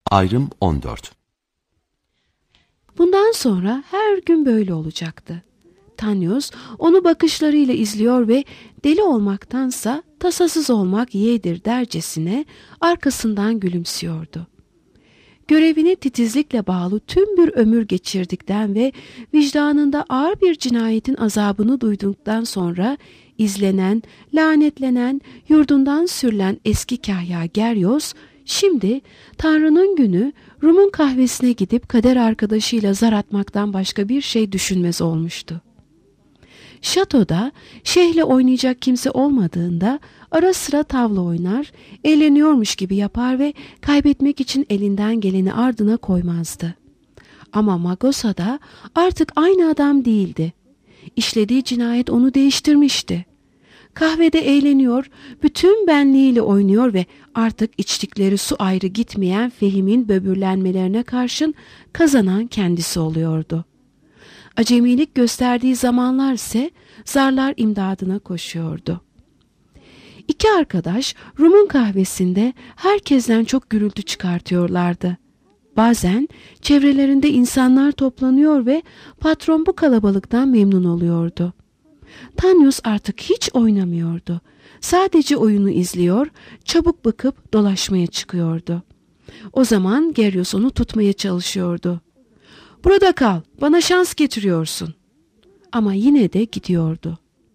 Ayrım 14. Bundan sonra her gün böyle olacaktı. Tanyos onu bakışlarıyla izliyor ve deli olmaktansa tasasız olmak yeğdir dercesine arkasından gülümsüyordu. Görevine titizlikle bağlı tüm bir ömür geçirdikten ve vicdanında ağır bir cinayetin azabını duyduktan sonra izlenen, lanetlenen, yurdundan sürülen eski kahya Geryos, şimdi Tanrı'nın günü Rum'un kahvesine gidip kader arkadaşıyla zar atmaktan başka bir şey düşünmez olmuştu. Şatoda şeyhle oynayacak kimse olmadığında ara sıra tavla oynar, eğleniyormuş gibi yapar ve kaybetmek için elinden geleni ardına koymazdı. Ama Magosa'da artık aynı adam değildi. İşlediği cinayet onu değiştirmişti. Kahvede eğleniyor, bütün benliğiyle oynuyor ve artık içtikleri su ayrı gitmeyen Fehim'in böbürlenmelerine karşın kazanan kendisi oluyordu. Acemilik gösterdiği zamanlar ise zarlar imdadına koşuyordu. İki arkadaş Rum'un kahvesinde herkesten çok gürültü çıkartıyorlardı. Bazen çevrelerinde insanlar toplanıyor ve patron bu kalabalıktan memnun oluyordu. Tanyos artık hiç oynamıyordu. Sadece oyunu izliyor, çabuk bıkıp dolaşmaya çıkıyordu. O zaman Geryos onu tutmaya çalışıyordu. "Burada kal, bana şans getiriyorsun." Ama yine de gidiyordu.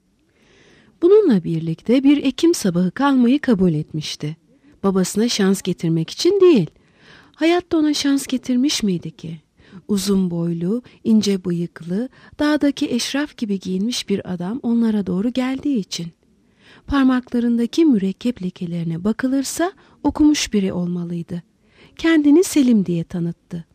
Bununla birlikte bir Ekim sabahı kalmayı kabul etmişti. Babasına şans getirmek için değil. Hayat da ona şans getirmiş miydi ki? Uzun boylu, ince bıyıklı, dağdaki eşraf gibi giyinmiş bir adam onlara doğru geldiği için. Parmaklarındaki mürekkep lekelerine bakılırsa okumuş biri olmalıydı. Kendini Selim diye tanıttı.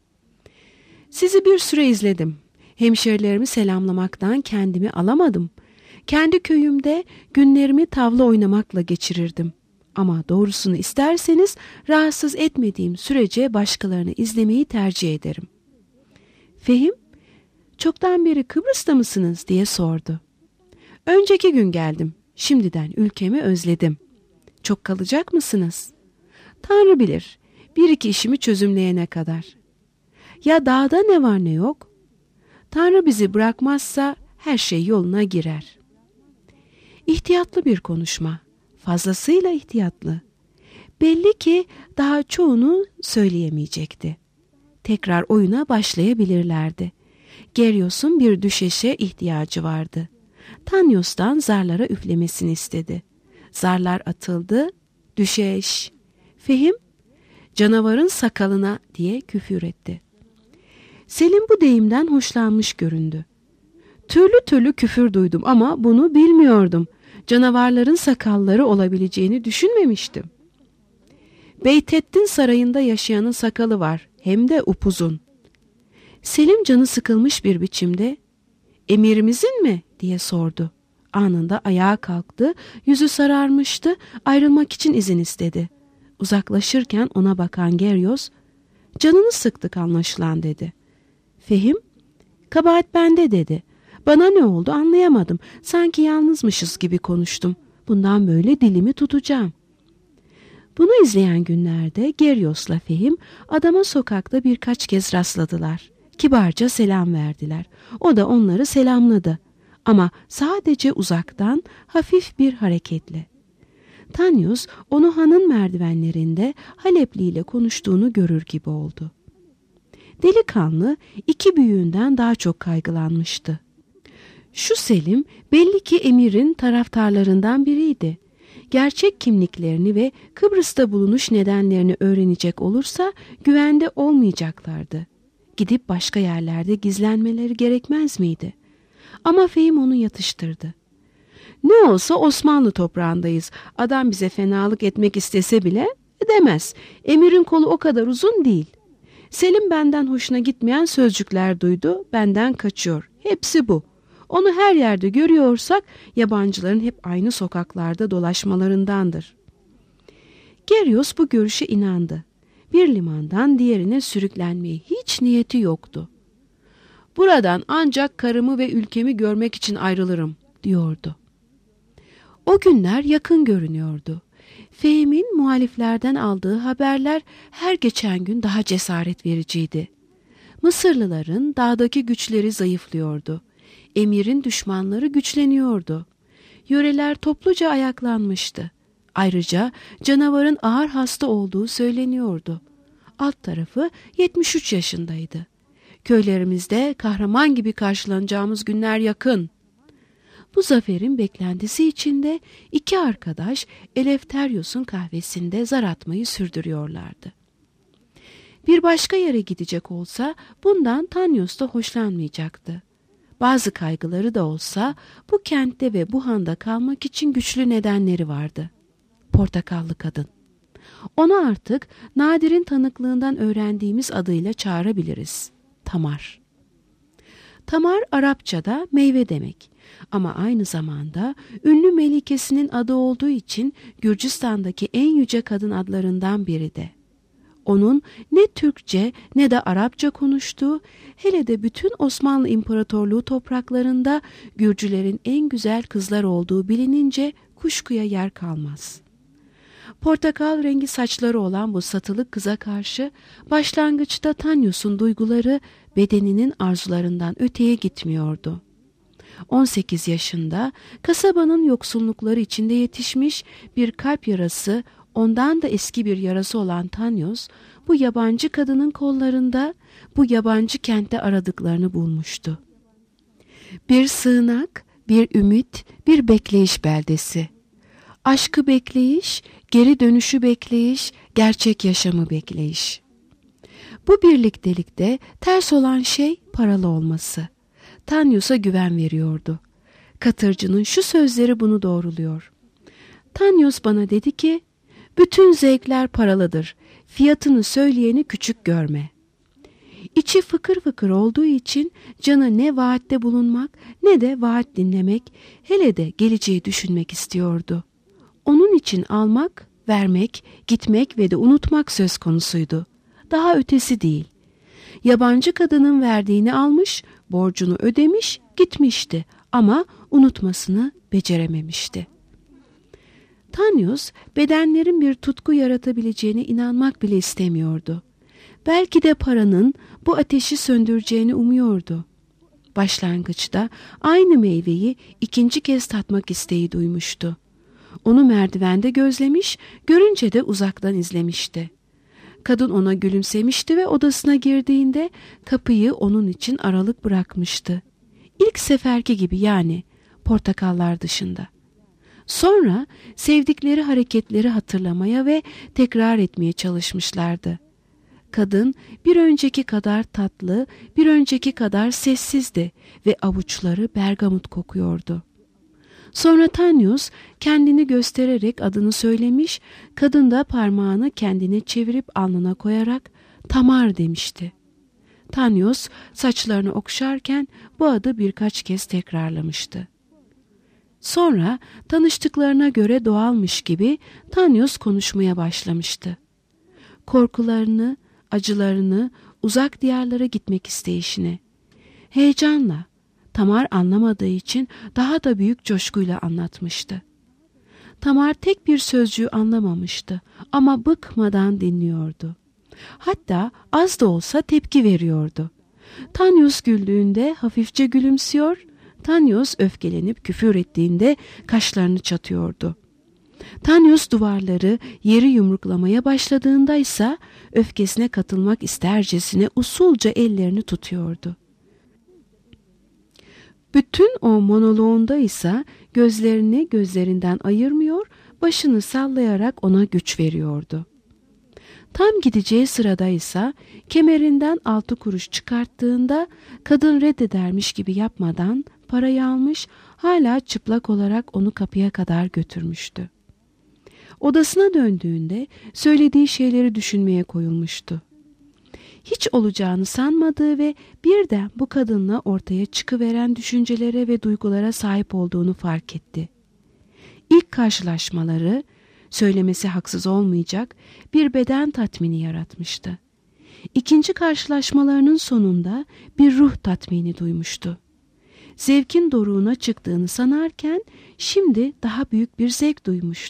"Sizi bir süre izledim. Hemşerilerimi selamlamaktan kendimi alamadım. Kendi köyümde günlerimi tavla oynamakla geçirirdim. Ama doğrusunu isterseniz rahatsız etmediğim sürece başkalarını izlemeyi tercih ederim." "Fehim, çoktan beri Kıbrıs'ta mısınız?" diye sordu. "Önceki gün geldim. Şimdiden ülkemi özledim." "Çok kalacak mısınız?" "Tanrı bilir. Bir iki işimi çözümleyene kadar." "Ya dağda ne var ne yok?" "Tanrı bizi bırakmazsa her şey yoluna girer." İhtiyatlı bir konuşma. Fazlasıyla ihtiyatlı. Belli ki daha çoğunu söyleyemeyecekti. Tekrar oyuna başlayabilirlerdi. Geryos'un bir düşeşe ihtiyacı vardı. Tanyos'tan zarlara üflemesini istedi. Zarlar atıldı. "Düşeş." "Fehim, canavarın sakalına," diye küfür etti. Selim bu deyimden hoşlanmış göründü. "Türlü türlü küfür duydum ama bunu bilmiyordum. Canavarların sakalları olabileceğini düşünmemiştim." "Beytettin sarayında yaşayanın sakalı var, hem de upuzun." Selim canı sıkılmış bir biçimde "Emirimizin mi?" diye sordu. Anında ayağa kalktı, yüzü sararmıştı, ayrılmak için izin istedi. Uzaklaşırken ona bakan Geryos, "Canını sıktık anlaşılan," dedi. Fehim, "Kabahat bende," dedi. "Bana ne oldu anlayamadım. Sanki yalnızmışız gibi konuştum. Bundan böyle dilimi tutacağım." Bunu izleyen günlerde Geryos'la Fehim adama sokakta birkaç kez rastladılar. Kibarca selam verdiler. O da onları selamladı. Ama sadece uzaktan, hafif bir hareketle. Tanyos onu hanın merdivenlerinde Halepli ile konuştuğunu görür gibi oldu. Delikanlı iki büyüğünden daha çok kaygılanmıştı. Şu Selim belli ki emirin taraftarlarından biriydi. Gerçek kimliklerini ve Kıbrıs'ta bulunuş nedenlerini öğrenecek olursa güvende olmayacaklardı. Gidip başka yerlerde gizlenmeleri gerekmez miydi? Ama Fehim onu yatıştırdı. "Ne olsa Osmanlı toprağındayız. Adam bize fenalık etmek istese bile edemez. Emirin kolu o kadar uzun değil. Selim benden hoşuna gitmeyen sözcükler duydu, benden kaçıyor. Hepsi bu. Onu her yerde görüyorsak yabancıların hep aynı sokaklarda dolaşmalarındandır." Geryos bu görüşe inandı. Bir limandan diğerine sürüklenmeye hiç niyeti yoktu. "Buradan ancak karımı ve ülkemi görmek için ayrılırım," diyordu. O günler yakın görünüyordu. Fehim'in muhaliflerden aldığı haberler her geçen gün daha cesaret vericiydi. Mısırlıların dağdaki güçleri zayıflıyordu. Emirin düşmanları güçleniyordu. Yöreler topluca ayaklanmıştı. Ayrıca canavarın ağır hasta olduğu söyleniyordu. Alt tarafı 73 yaşındaydı. Köylerimizde kahraman gibi karşılanacağımız günler yakın. Bu zaferin beklentisi içinde iki arkadaş Eleftherios'un kahvesinde zar atmayı sürdürüyorlardı. Bir başka yere gidecek olsa bundan Tanyos da hoşlanmayacaktı. Bazı kaygıları da olsa bu kentte ve bu handa kalmak için güçlü nedenleri vardı. Portakallı kadın. Onu artık Nadir'in tanıklığından öğrendiğimiz adıyla çağırabiliriz. Tamar. Tamar Arapçada meyve demek ama aynı zamanda ünlü melikesinin adı olduğu için Gürcistan'daki en yüce kadın adlarından biri de. Onun ne Türkçe ne de Arapça konuştuğu, hele de bütün Osmanlı İmparatorluğu topraklarında Gürcülerin en güzel kızlar olduğu bilinince kuşkuya yer kalmaz. Portakal rengi saçları olan bu satılık kıza karşı başlangıçta Tanyos'un duyguları bedeninin arzularından öteye gitmiyordu. 18 yaşında kasabanın yoksullukları içinde yetişmiş bir kalp yarası, ondan da eski bir yarası olan Tanyos, bu yabancı kadının kollarında, bu yabancı kentte aradıklarını bulmuştu. Bir sığınak, bir ümit, bir bekleyiş beldesi. Aşkı bekleyiş, geri dönüşü bekleyiş, gerçek yaşamı bekleyiş. Bu birliktelikte ters olan şey paralı olması. Tanyos'a güven veriyordu. Katırcının şu sözleri bunu doğruluyor. Tanyos bana dedi ki, bütün zevkler paralıdır, fiyatını söyleyeni küçük görme. İçi fıkır fıkır olduğu için canı ne vaatte bulunmak ne de vaat dinlemek, hele de geleceği düşünmek istiyordu. Onun için almak, vermek, gitmek ve de unutmak söz konusuydu. Daha ötesi değil. Yabancı kadının verdiğini almış, borcunu ödemiş, gitmişti ama unutmasını becerememişti. Tanyos, bedenlerin bir tutku yaratabileceğine inanmak bile istemiyordu. Belki de paranın bu ateşi söndüreceğini umuyordu. Başlangıçta aynı meyveyi ikinci kez tatmak isteği duymuştu. Onu merdivende gözlemiş, görünce de uzaktan izlemişti. Kadın ona gülümsemişti ve odasına girdiğinde kapıyı onun için aralık bırakmıştı. İlk seferki gibi, yani portakallar dışında. Sonra sevdikleri hareketleri hatırlamaya ve tekrar etmeye çalışmışlardı. Kadın bir önceki kadar tatlı, bir önceki kadar sessizdi ve avuçları bergamot kokuyordu. Sonra Tanyos kendini göstererek adını söylemiş, kadın da parmağını kendine çevirip alnına koyarak Tamar demişti. Tanyos saçlarını okşarken bu adı birkaç kez tekrarlamıştı. Sonra tanıştıklarına göre doğalmış gibi Tanyos konuşmaya başlamıştı. Korkularını, acılarını, uzak diyarlara gitmek isteyişini. Heyecanla, Tamar anlamadığı için daha da büyük coşkuyla anlatmıştı. Tamar tek bir sözcüğü anlamamıştı ama bıkmadan dinliyordu. Hatta az da olsa tepki veriyordu. Tanyos güldüğünde hafifçe gülümsüyor, Tanyos öfkelenip küfür ettiğinde kaşlarını çatıyordu. Tanyos duvarları, yeri yumruklamaya başladığında ise öfkesine katılmak istercesine usulca ellerini tutuyordu. Bütün o monoloğunda ise gözlerini gözlerinden ayırmıyor, başını sallayarak ona güç veriyordu. Tam gideceği sırada ise kemerinden 6 kuruş çıkarttığında kadın reddedermiş gibi yapmadan parayı almış, hala çıplak olarak onu kapıya kadar götürmüştü. Odasına döndüğünde söylediği şeyleri düşünmeye koyulmuştu. Hiç olacağını sanmadığı ve birden bu kadınla ortaya çıkıveren düşüncelere ve duygulara sahip olduğunu fark etti. İlk karşılaşmaları, söylemesi haksız olmayacak, bir beden tatmini yaratmıştı. İkinci karşılaşmalarının sonunda bir ruh tatmini duymuştu. Zevkin doruğuna çıktığını sanarken şimdi daha büyük bir zevk duymuştu.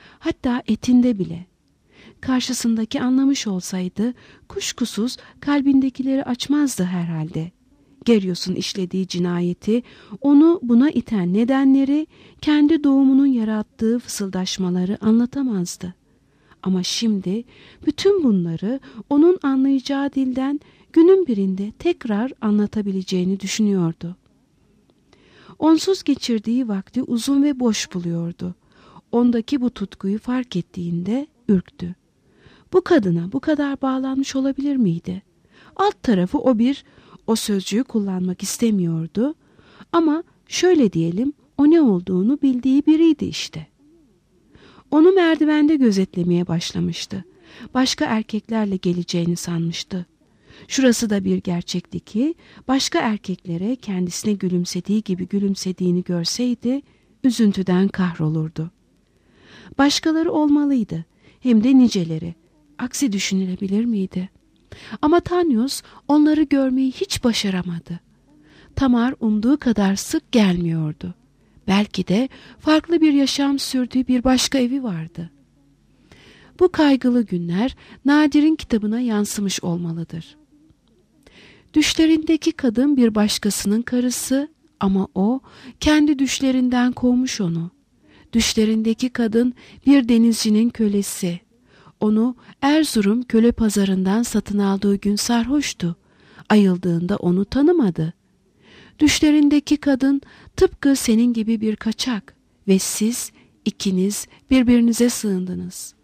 hatta etinde bile. Karşısındaki anlamış olsaydı kuşkusuz kalbindekileri açmazdı herhalde. Gerios'un işlediği cinayeti, onu buna iten nedenleri, kendi doğumunun yarattığı fısıldaşmaları anlatamazdı. Ama şimdi bütün bunları onun anlayacağı dilden günün birinde tekrar anlatabileceğini düşünüyordu. Onsuz geçirdiği vakti uzun ve boş buluyordu. Ondaki bu tutkuyu fark ettiğinde ürktü. Bu kadına bu kadar bağlanmış olabilir miydi? Alt tarafı o sözcüğü kullanmak istemiyordu. Ama şöyle diyelim, o ne olduğunu bildiği biriydi işte. Onu merdivende gözetlemeye başlamıştı. Başka erkeklerle geleceğini sanmıştı. Şurası da bir gerçekti ki başka erkeklere kendisine gülümsediği gibi gülümsediğini görseydi üzüntüden kahrolurdu. Başkaları olmalıydı, hem de niceleri. Aksi düşünülebilir miydi? Ama Tanyos onları görmeyi hiç başaramadı. Tamar umduğu kadar sık gelmiyordu. Belki de farklı bir yaşam sürdüğü bir başka evi vardı. Bu kaygılı günler Nadir'in kitabına yansımış olmalıdır. Düşlerindeki kadın bir başkasının karısı ama o kendi düşlerinden kovmuş onu. Düşlerindeki kadın bir denizcinin kölesi. Onu Erzurum köle pazarından satın aldığı gün sarhoştu. Ayıldığında onu tanımadı. Düşlerindeki kadın tıpkı senin gibi bir kaçak ve siz ikiniz birbirinize sığındınız.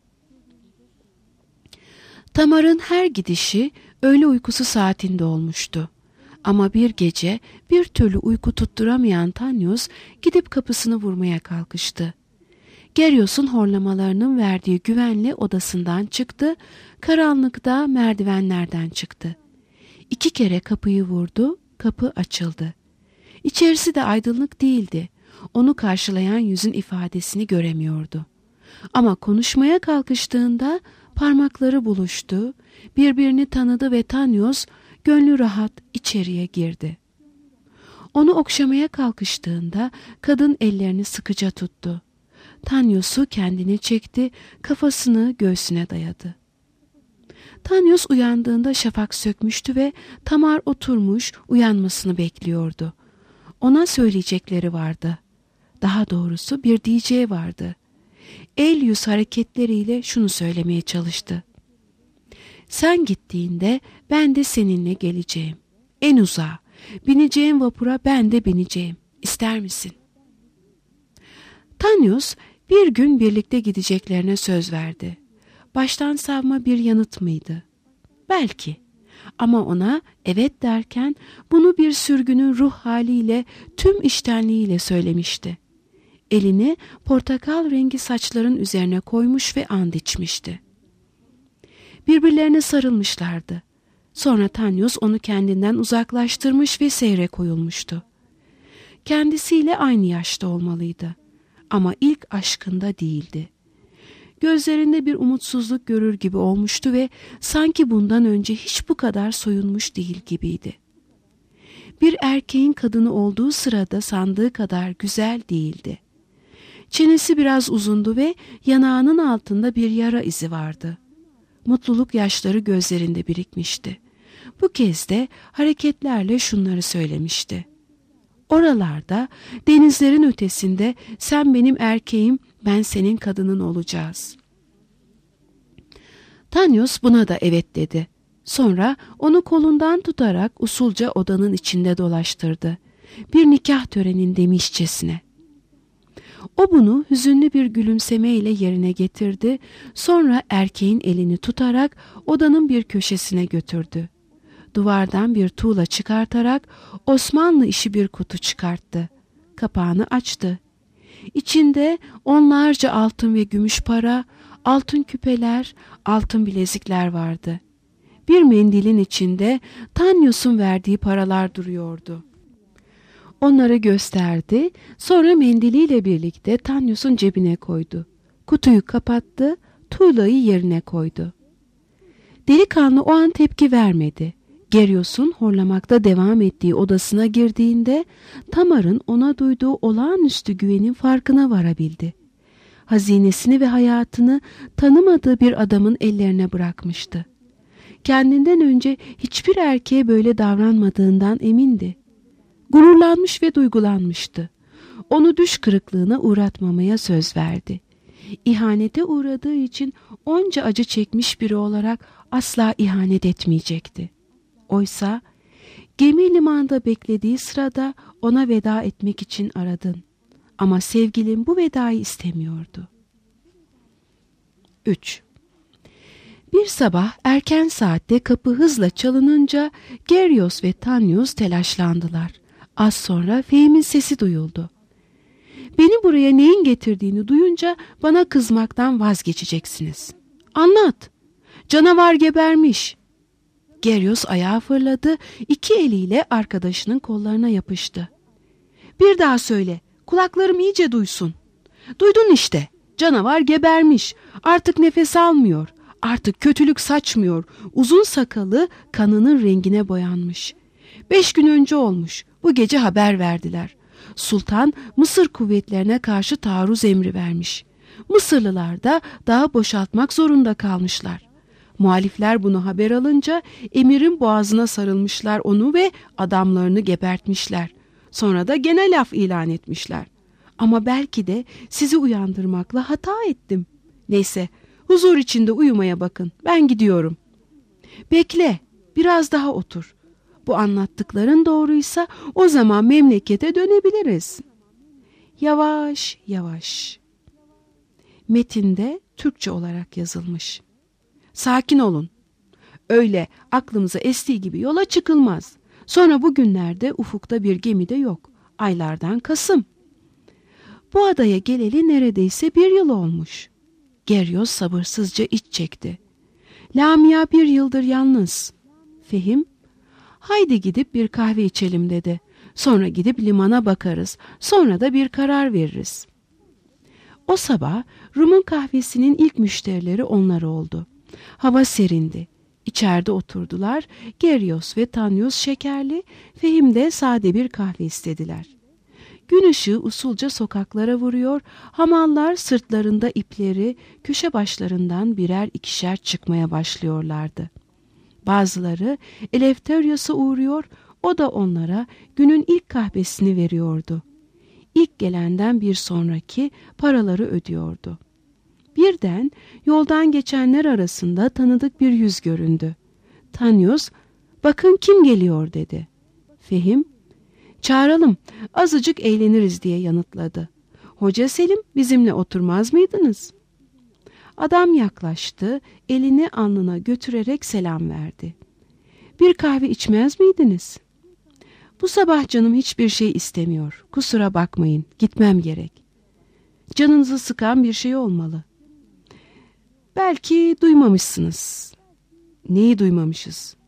Tamar'ın her gidişi öğle uykusu saatinde olmuştu. Ama bir gece bir türlü uyku tutturamayan Tanyos gidip kapısını vurmaya kalkıştı. Gerios'un horlamalarının verdiği güvenle odasından çıktı, karanlıkta merdivenlerden çıktı. 2 kere kapıyı vurdu, kapı açıldı. İçerisi de aydınlık değildi. Onu karşılayan yüzün ifadesini göremiyordu. Ama konuşmaya kalkıştığında parmakları buluştu, birbirini tanıdı ve Tanyos gönlü rahat içeriye girdi. Onu okşamaya kalkıştığında kadın ellerini sıkıca tuttu. Tanyos'u kendine çekti, kafasını göğsüne dayadı. Tanyos uyandığında şafak sökmüştü ve Tamar oturmuş uyanmasını bekliyordu. Ona söyleyecekleri vardı. Daha doğrusu bir diyeceği vardı. El yüz hareketleriyle şunu söylemeye çalıştı. Sen gittiğinde ben de seninle geleceğim. En uzağa, bineceğim vapura ben de bineceğim. İster misin? Tanyos bir gün birlikte gideceklerine söz verdi. Baştan savma bir yanıt mıydı? Belki. Ama ona evet derken bunu bir sürgünün ruh haliyle, tüm içtenliğiyle söylemişti. Elini portakal rengi saçların üzerine koymuş ve and içmişti. Birbirlerine sarılmışlardı. Sonra Tanyos onu kendinden uzaklaştırmış ve seyre koyulmuştu. Kendisiyle aynı yaşta olmalıydı. Ama ilk aşkında değildi. Gözlerinde bir umutsuzluk görür gibi olmuştu ve sanki bundan önce hiç bu kadar soyunmuş değil gibiydi. Bir erkeğin kadını olduğu sırada sandığı kadar güzel değildi. Çenesi biraz uzundu ve yanağının altında bir yara izi vardı. Mutluluk yaşları gözlerinde birikmişti. Bu kez de hareketlerle şunları söylemişti. Oralarda, denizlerin ötesinde sen benim erkeğim, ben senin kadının olacağız. Tanyos buna da evet dedi. Sonra onu kolundan tutarak usulca odanın içinde dolaştırdı. Bir nikah törenindemişçesine. O bunu hüzünlü bir gülümsemeyle yerine getirdi. Sonra erkeğin elini tutarak odanın bir köşesine götürdü. Duvardan bir tuğla çıkartarak Osmanlı işi bir kutu çıkarttı. Kapağını açtı. İçinde onlarca altın ve gümüş para, altın küpeler, altın bilezikler vardı. Bir mendilin içinde Tanyos'un verdiği paralar duruyordu. Onları gösterdi, sonra mendiliyle birlikte Tanyos'un cebine koydu. Kutuyu kapattı, tuğlayı yerine koydu. Delikanlı o an tepki vermedi. Gerios'un horlamakta devam ettiği odasına girdiğinde Tamar'ın ona duyduğu olağanüstü güvenin farkına varabildi. hazinesini ve hayatını tanımadığı bir adamın ellerine bırakmıştı. Kendinden önce hiçbir erkeğe böyle davranmadığından emindi. Gururlanmış ve duygulanmıştı. Onu düş kırıklığına uğratmamaya söz verdi. İhanete uğradığı için onca acı çekmiş biri olarak asla ihanet etmeyecekti. Oysa gemi limanda beklediği sırada ona veda etmek için aradın. Ama sevgilim bu vedayı istemiyordu. 3. Bir sabah erken saatte kapı hızla çalınınca Geryos ve Tanyos telaşlandılar. Az sonra Fehim'in sesi duyuldu. Beni buraya neyin getirdiğini duyunca bana kızmaktan vazgeçeceksiniz. Anlat. Canavar gebermiş. Geryos ayağa fırladı, iki eliyle arkadaşının kollarına yapıştı. Bir daha söyle, kulaklarım iyice duysun. Duydun işte, canavar gebermiş, artık nefes almıyor, artık kötülük saçmıyor, uzun sakalı kanının rengine boyanmış. 5 gün önce olmuş, bu gece haber verdiler. Sultan Mısır kuvvetlerine karşı taarruz emri vermiş. Mısırlılar da dağı boşaltmak zorunda kalmışlar. Muhalifler bunu haber alınca emirin boğazına sarılmışlar onu ve adamlarını gebertmişler. Sonra da gene laf ilan etmişler. Ama belki de sizi uyandırmakla hata ettim. Neyse, huzur içinde uyumaya bakın. Ben gidiyorum. Bekle, biraz daha otur. Bu anlattıkların doğruysa o zaman memlekete dönebiliriz. Yavaş yavaş. Metinde Türkçe olarak yazılmış. Sakin olun. Öyle aklımıza estiği gibi yola çıkılmaz. Sonra bugünlerde ufukta bir gemi de yok. Aylardan Kasım. Bu adaya geleli neredeyse 1 yıl olmuş. Geryos sabırsızca iç çekti. Lamia 1 yıldır yalnız. Fehim, haydi gidip bir kahve içelim dedi. Sonra gidip limana bakarız. Sonra da bir karar veririz. O sabah Rum'un kahvesinin ilk müşterileri onlar oldu. Hava serindi. İçeride oturdular. Geryos ve Tanyos şekerli, Fehim de sade bir kahve istediler. Gün ışığı usulca sokaklara vuruyor, hamallar sırtlarında ipleri köşe başlarından birer ikişer çıkmaya başlıyorlardı. Bazıları Eleftherios'a uğruyor, o da onlara günün ilk kahvesini veriyordu. İlk gelenden bir sonraki paraları ödüyordu. Birden yoldan geçenler arasında tanıdık bir yüz göründü. Tanyos, bakın kim geliyor dedi. Fehim, çağıralım, azıcık eğleniriz diye yanıtladı. Hoca Selim, bizimle oturmaz mıydınız? Adam yaklaştı, elini alnına götürerek selam verdi. Bir kahve içmez miydiniz? Bu sabah canım hiçbir şey istemiyor. Kusura bakmayın, gitmem gerek. Canınızı sıkan bir şey olmalı. Belki duymamışsınız. Neyi duymamışız?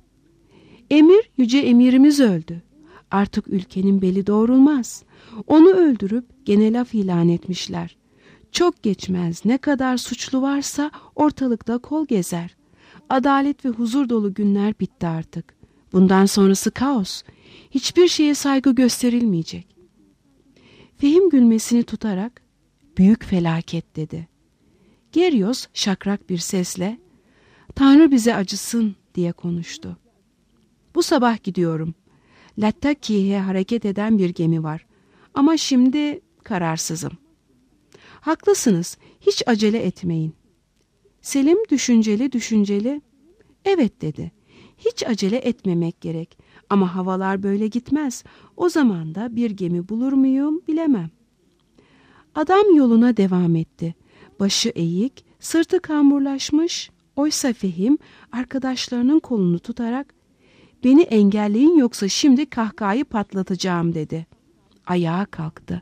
Yüce emirimiz öldü. Artık ülkenin beli doğrulmaz. Onu öldürüp gene laf ilan etmişler. Çok geçmez ne kadar suçlu varsa ortalıkta kol gezer. Adalet ve huzur dolu günler bitti artık. Bundan sonrası kaos. Hiçbir şeye saygı gösterilmeyecek. Fehim gülmesini tutarak, büyük felaket dedi. Geryos şakrak bir sesle, Tanrı bize acısın diye konuştu. Bu sabah gidiyorum. Lattakiye'ye hareket eden bir gemi var. Ama şimdi kararsızım. Haklısınız, hiç acele etmeyin. Selim düşünceli, evet dedi. Hiç acele etmemek gerek. Ama havalar böyle gitmez. O zaman da bir gemi bulur muyum bilemem. Adam yoluna devam etti. Başı eğik, sırtı kamburlaşmış. Oysa Fehim arkadaşlarının kolunu tutarak beni engelleyin yoksa şimdi kahkahayı patlatacağım dedi. Ayağa kalktı.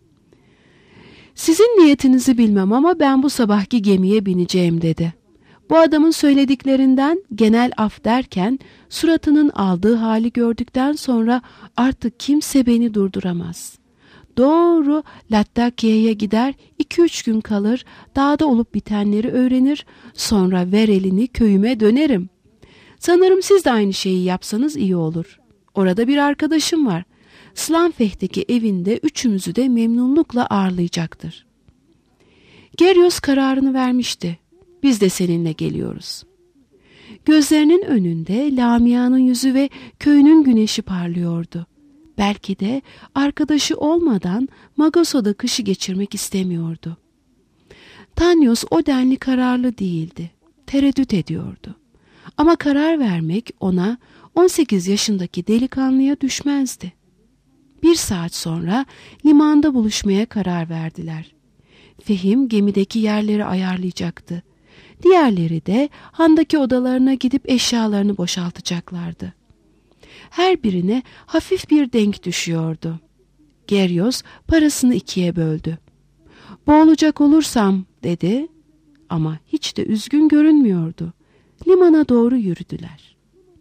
Sizin niyetinizi bilmem ama ben bu sabahki gemiye bineceğim dedi. Bu adamın söylediklerinden genel af derken suratının aldığı hali gördükten sonra artık kimse beni durduramaz. Doğru Lattakiye'ye gider, 2-3 gün kalır, dağda olup bitenleri öğrenir, sonra ver elini köyüme dönerim. Sanırım siz de aynı şeyi yapsanız iyi olur. Orada bir arkadaşım var. Slanfeh'teki evinde üçümüzü de memnunlukla ağırlayacaktır. Geryon kararını vermişti. Biz de seninle geliyoruz. Gözlerinin önünde Lamia'nın yüzü ve köyünün güneşi parlıyordu. Belki de arkadaşı olmadan Magoso'da kışı geçirmek istemiyordu. Tanyos o denli kararlı değildi. Tereddüt ediyordu. Ama karar vermek ona 18 yaşındaki delikanlıya düşmezdi. 1 saat sonra limanda buluşmaya karar verdiler. Fehim gemideki yerleri ayarlayacaktı. Diğerleri de handaki odalarına gidip eşyalarını boşaltacaklardı. Her birine hafif bir denk düşüyordu. Geryon parasını 2'ye böldü. Boğulacak olursam dedi ama hiç de üzgün görünmüyordu. Limana doğru yürüdüler.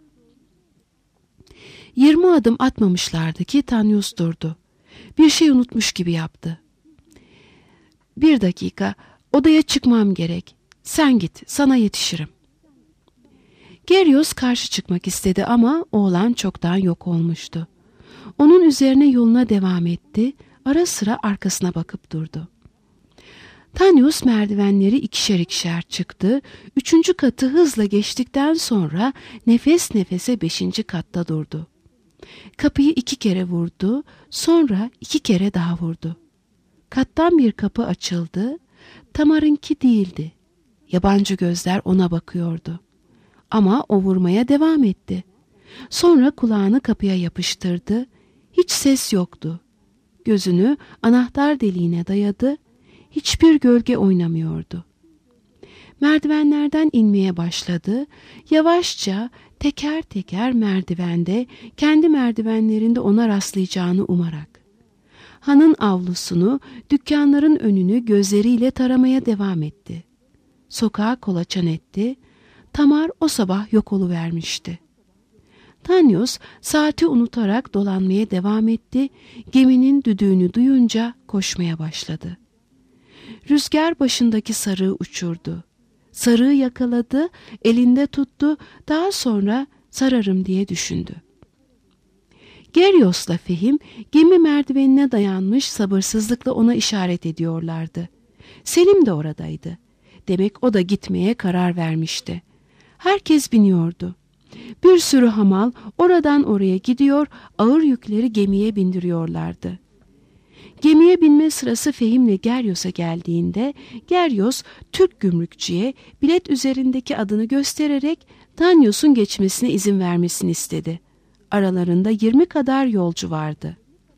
20 adım atmamışlardı ki Tanyos durdu. Bir şey unutmuş gibi yaptı. 1 dakika, odaya çıkmam gerek. Sen git, sana yetişirim. Geryon karşı çıkmak istedi ama oğlan çoktan yok olmuştu. Onun üzerine yoluna devam etti, ara sıra arkasına bakıp durdu. Tanyos merdivenleri 2'şer 2'şer çıktı, 3. katı hızla geçtikten sonra nefes nefese 5. katta durdu. Kapıyı 2 kere vurdu, sonra 2 kere daha vurdu. Kattan bir kapı açıldı, Tamar'ınki değildi. Yabancı gözler ona bakıyordu. Ama o vurmaya devam etti. Sonra kulağını kapıya yapıştırdı, hiç ses yoktu. Gözünü anahtar deliğine dayadı, hiçbir gölge oynamıyordu. Merdivenlerden inmeye başladı, yavaşça teker teker merdivende, kendi merdivenlerinde ona rastlayacağını umarak. Hanın avlusunu, dükkanların önünü gözleriyle taramaya devam etti. Sokağa kolaçan etti, Tamar o sabah yok oluvermişti. Tanyos saati unutarak dolanmaya devam etti, geminin düdüğünü duyunca koşmaya başladı. Rüzgar başındaki sarığı uçurdu. Sarığı yakaladı, elinde tuttu, daha sonra sararım diye düşündü. Geryos'la Fehim gemi merdivenine dayanmış sabırsızlıkla ona işaret ediyorlardı. Selim de oradaydı. Demek o da gitmeye karar vermişti. Herkes biniyordu. Bir sürü hamal oradan oraya gidiyor, ağır yükleri gemiye bindiriyorlardı. Gemiye binme sırası Fehim'le Geryos'a geldiğinde Geryos Türk gümrükçüye bilet üzerindeki adını göstererek Tanyos'un geçmesine izin vermesini istedi. Aralarında 20 kadar yolcu vardı.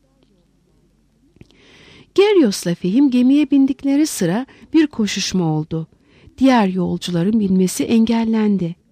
Geryos'la Fehim gemiye bindikleri sıra bir koşuşma oldu. Diğer yolcuların binmesi engellendi.